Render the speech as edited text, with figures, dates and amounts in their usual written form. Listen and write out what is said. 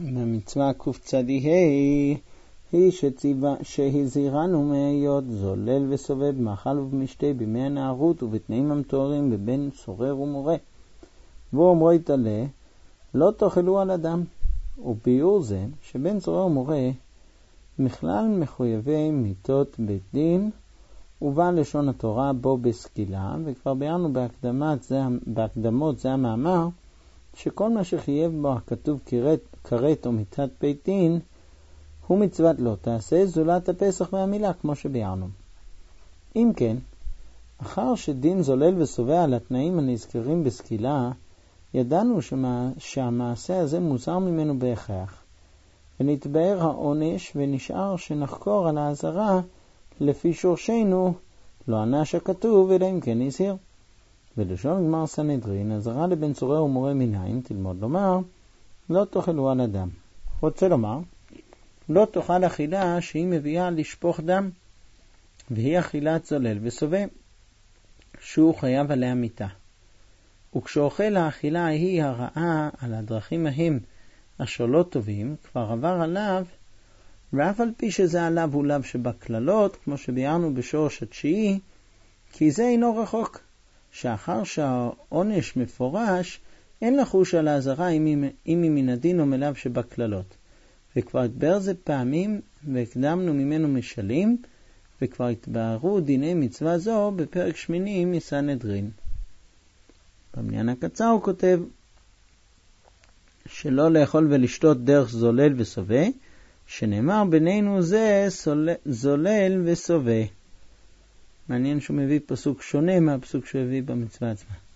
במצווה קצ"ה היא שהזהירנו מהיות זולל וסובב מאכל ובמשתה בימי הנערות ובתנאים המתוארים בבין סורר ומורה. ואומרו יתעלה לא תאכלו על אדם. וביאור זה שבין סורר ומורה מכלל מחויבי מיתות בית דין ובא לשון התורה בו בסקילה, וכבר ביארנו בהקדמות זה המאמר שכל מה שחייב בו הכתוב כרת או מיתת בית דין הוא מצוות לא תעשה זולת הפסח והמילה, כמו שביארנו. אם כן, אחר שדין זולל וסובע על התנאים הנזכרים בסקילה, ידענו שהמעשה הזה מוזר ממנו בהכרח, ונתבאר העונש ונשאר שנחקור על האזהרה לפי שורשנו לא ענש הכתוב אלא אם כן הזהיר. ולשון גמר סנהדרין, אזהרה לבן סורר ומורה מנין תלמוד לומר לא תאכלו על אדם. רוצה לומר לא תאכל אכילה שהיא מביאה לשפוך דם, והיא אכילת זולל וסובב שהוא חייב עליה מיתה. וכשאוכל האכילה היא הרעה על הדרכים ההם אשר לא טובים, כבר עבר עליו, ואף על פי שזה עליו הוא לאו שבכללות, כמו שביארנו בשורש התשיעי, כי זה אינו רחוק, שאחר שהעונש מפורש, אין לחוש על האזהרה אם היא מן הדין או מלאו שבכללות. וכבר התבאר זה פעמים, והקדמנו ממנו משלים, וכבר התבארו דיני מצווה זו בפרק 8 מסנהדרין. במניין הקצר הוא כותב שלא לאכול ולשתות דרך זולל וסובע, שנאמר בינינו זה זולל וסובע. מעניין שהוא מביא פסוק שונה מהפסוק שהוא הביא במצווה עצמה.